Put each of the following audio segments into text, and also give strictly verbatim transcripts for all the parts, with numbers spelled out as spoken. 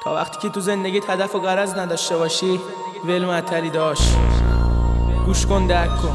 تا وقتی که تو زندگیت هدف و غرض نداشته باشی ول معطلی داشت. گوش کن درک کن.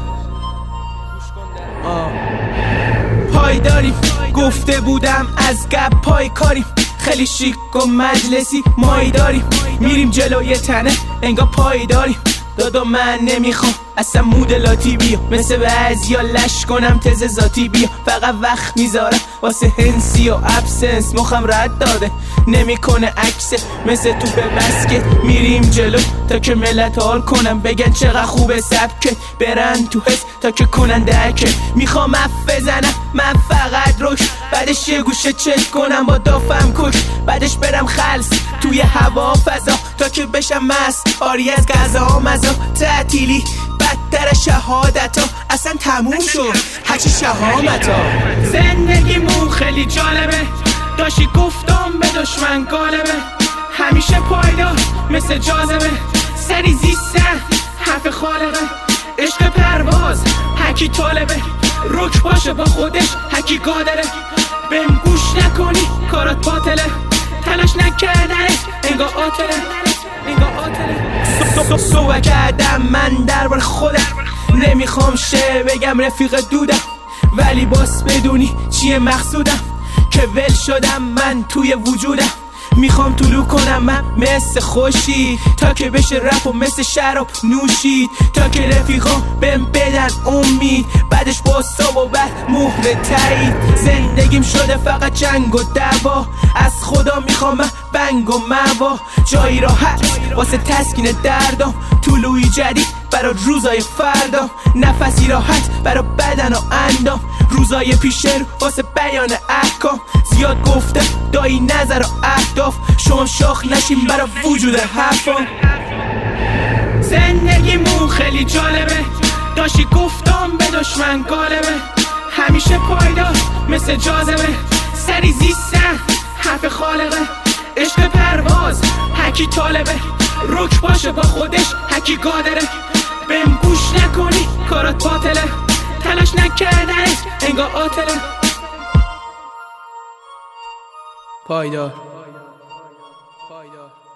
آه. پایداریم گفته بودم از گپ پای کاریم، خیلی شیک و مجلسی مای داریم، میریم جلوی تنه انگا پای داریم. دادا من نمیخوام اصلا مودلاتی بیا، مثل بعضیا لش کنم تز ذاتی بیا. فقط وقت میذارم واسه هنسی و ابسنس، مخم رد داده نمیکنه عکسه مثل تو به بسکت. میریم جلو تا که ملت حال کنم، بگن چقدر خوبه سبکه، برن تو حس تا که کنن درکه. میخوام اف بزنم من فقط روش، بعدش یه گوشه چک کنم با دافم کش، بعدش برم خلص توی هوا فضا تا که بشم مست آری از غذا مزا. تعطیلی بدتر شهادتا اصلا تموم شد هرچی شهامتا. زندگیمون خیلی جالبه، داشتی گفتم به دشمن غالبه، همیشه پایدار مثل جاذبه، سری زیستن حرف خالقه. عشق پرواز هکی طالبه، رک باشه با خودش هکی قادره. بهم گوش نکنی کارات باطله، تلاش نکردنت انگا آتله انگا آتله. صحبت کردم من درباره خودم، نمیخوام شه بگم رفیق دودم، ولی باس بدونی چیه مقصودم، که ول شدم من توی وجودم. میخوام طلوع کنم من مثل خوشی، تا که بشه رپ و مثل شراب نوشید، تا که رفیقام بهم بدن امید، بعدش باسا و بعد مهر تایید. زندگیم شده فقط جنگ و دعوا، از خدا میخوام من بنگ و موا. جایی راحت واسه تسکین دردم، طلوعی جدید برا روزای فردام، نفسی راحت برا بدن و اندام، روزای پیشه رو واسه بیان احکام. زیاد گفته دایی نظر و اهداف، شما شاخ نشیم برا وجود حرفام. زندگیمون خیلی جالبه، داشتی گفتم به دشمن غالبه، همیشه پایدار مثل جاذبه، سری زیستن حرف خالقه. عشق پرواز هکی طالبه، رک باشه با خودش هکی قادره. بهم گوش نکنی کارات باطله، تلاش نکردنت انگا آتله. پایدار پایدار